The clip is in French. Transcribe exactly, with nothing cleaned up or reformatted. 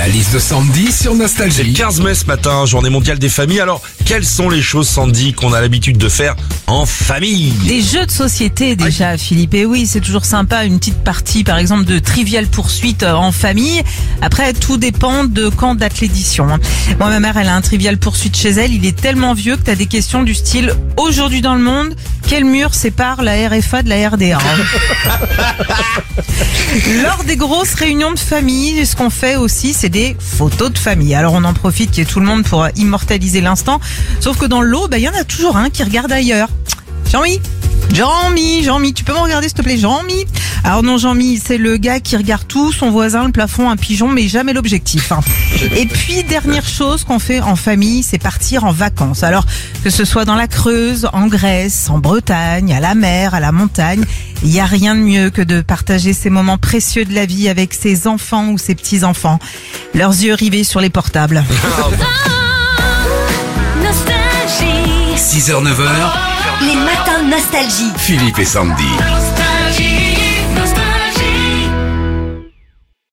La liste de Sandy sur C'est le Nostalgie. quinze mai ce matin, journée mondiale des familles. Alors, quelles sont les choses, Sandy, qu'on a l'habitude de faire en famille? Des jeux de société déjà, Philippe. Et oui, c'est toujours sympa, une petite partie par exemple de Trivial Poursuite en famille. Après, tout dépend de quand date l'édition. Moi, ma mère, elle a un Trivial Poursuite chez elle. Il est tellement vieux que t'as des questions du style « Aujourd'hui dans le monde, quel mur sépare la R F A de la R D A ?» Lors des grosses réunions de famille, ce qu'on fait aussi, c'est des photos de famille. Alors on en profite qu'il y ait tout le monde pour immortaliser l'instant. Sauf que dans l'eau, bah, il y en a toujours un qui regarde ailleurs. Jean-Mi Jean-Mi, Jean-Mi, tu peux me regarder s'il te plaît, Jean-Mi? Alors non, Jean-Mi, c'est le gars qui regarde tout, son voisin, le plafond, un pigeon, mais jamais l'objectif. Hein. Et puis, dernière chose qu'on fait en famille, c'est partir en vacances. Alors, que ce soit dans la Creuse, en Grèce, en Bretagne, à la mer, à la montagne, il n'y a rien de mieux que de partager ces moments précieux de la vie avec ses enfants ou ses petits-enfants. Leurs yeux rivés sur les portables. six heures neuf heures, Les matins nostalgie. Philippe et Sandy.